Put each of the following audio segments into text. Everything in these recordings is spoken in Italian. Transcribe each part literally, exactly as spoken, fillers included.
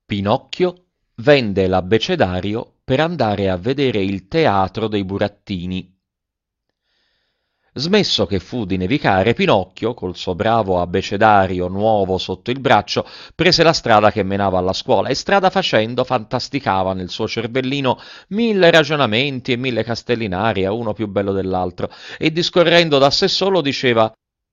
Pinocchio vende l'abbecedario per andare a vedere il teatro dei burattini. Smesso che fu di nevicare, Pinocchio, col suo bravo abbecedario nuovo sotto il braccio, prese la strada che menava alla scuola e strada facendo fantasticava nel suo cervellino mille ragionamenti e mille castelli in aria, uno più bello dell'altro, e discorrendo da sé solo diceva: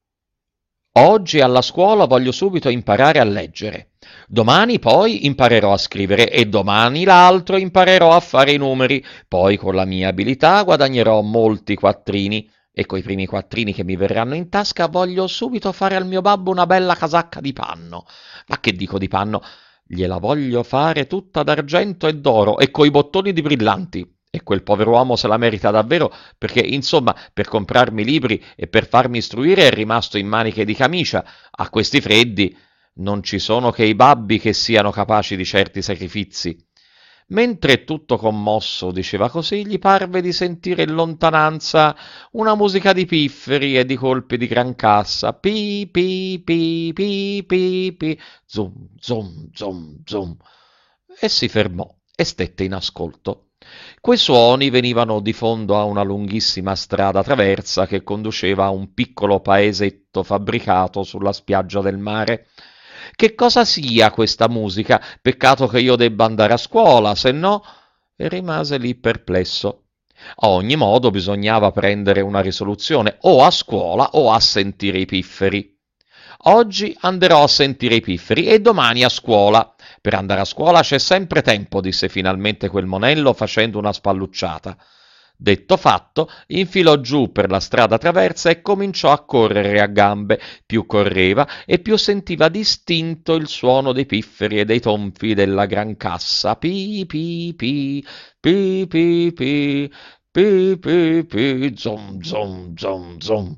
Oggi alla scuola voglio subito imparare a leggere. Domani poi imparerò a scrivere e domani l'altro imparerò a fare i numeri. Poi con la mia abilità guadagnerò molti quattrini e coi primi quattrini che mi verranno in tasca voglio subito fare al mio babbo una bella casacca di panno. Ma che dico di panno? Gliela voglio fare tutta d'argento e d'oro e coi bottoni di brillanti. E quel pover'uomo se la merita davvero perché, insomma, per comprarmi libri e per farmi istruire è rimasto in maniche di camicia. A questi freddi non ci sono che i babbi che siano capaci di certi sacrifizi. Mentre tutto commosso diceva così, gli parve di sentire in lontananza una musica di pifferi e di colpi di gran cassa. Pi, pi, pi, pi, pi, pi, zum, zum, zum, zum. E si fermò e stette in ascolto. Quei suoni venivano di fondo a una lunghissima strada traversa che conduceva a un piccolo paesetto fabbricato sulla spiaggia del mare. Che cosa sia questa musica? Peccato che io debba andare a scuola, se no... E rimase lì perplesso. A ogni modo bisognava prendere una risoluzione, o a scuola o a sentire i pifferi. Oggi anderò a sentire i pifferi e domani a scuola. Per andare a scuola c'è sempre tempo, disse finalmente quel monello facendo una spallucciata. Detto fatto, infilò giù per la strada traversa e cominciò a correre a gambe. Più correva e più sentiva distinto il suono dei pifferi e dei tonfi della gran cassa. Pi pi pi, pi pi pi, pi pi pi, zum zum zum zum.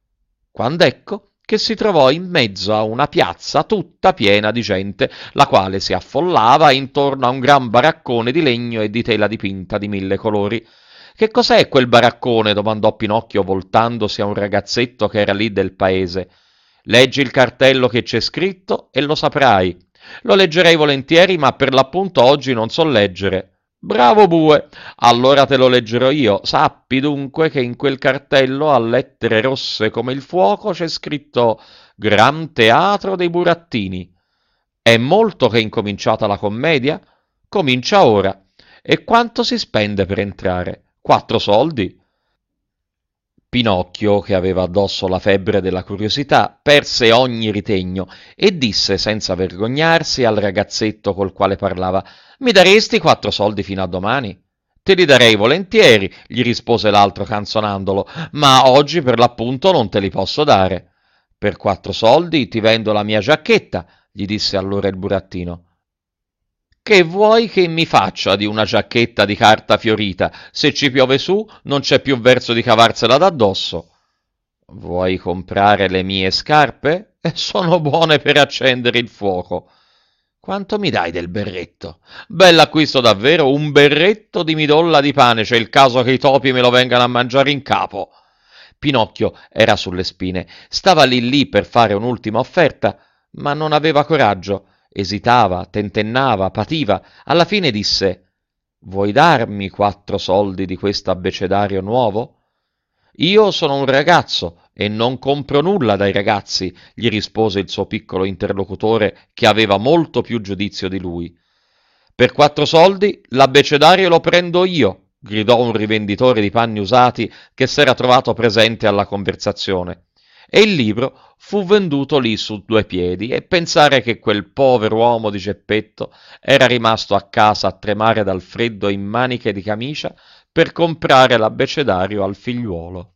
Quand'ecco che si trovò in mezzo a una piazza tutta piena di gente, la quale si affollava intorno a un gran baraccone di legno e di tela dipinta di mille colori. Che cos'è quel baraccone? Domandò Pinocchio voltandosi a un ragazzetto che era lì del paese. Leggi il cartello che c'è scritto e lo saprai. Lo leggerei volentieri, ma per l'appunto oggi non so leggere. Bravo bue, allora te lo leggerò io. Sappi dunque che in quel cartello a lettere rosse come il fuoco c'è scritto Gran Teatro dei Burattini. È molto che è incominciata la commedia? Comincia ora. E quanto si spende per entrare? Quattro soldi? Pinocchio, che aveva addosso la febbre della curiosità, perse ogni ritegno e disse senza vergognarsi al ragazzetto col quale parlava: Mi daresti quattro soldi fino a domani? Te li darei volentieri, gli rispose l'altro canzonandolo, ma oggi per l'appunto non te li posso dare. Per quattro soldi ti vendo la mia giacchetta, gli disse allora il burattino. Che vuoi che mi faccia di una giacchetta di carta fiorita? Se ci piove su, non c'è più verso di cavarsela d'addosso. Vuoi comprare le mie scarpe? Sono buone per accendere il fuoco. Quanto mi dai del berretto? Bell'acquisto davvero, un berretto di midolla di pane, c'è il caso che i topi me lo vengano a mangiare in capo. Pinocchio era sulle spine, stava lì lì per fare un'ultima offerta, ma non aveva coraggio. Esitava, tentennava, pativa. Alla fine disse: Vuoi darmi quattro soldi di questo abbecedario nuovo? Io sono un ragazzo e non compro nulla dai ragazzi, gli rispose il suo piccolo interlocutore che aveva molto più giudizio di lui. Per quattro soldi l'abbecedario lo prendo io, gridò un rivenditore di panni usati che s'era trovato presente alla conversazione. E il libro fu venduto lì su due piedi e pensare che quel povero uomo di Geppetto era rimasto a casa a tremare dal freddo in maniche di camicia per comprare l'abbecedario al figliuolo.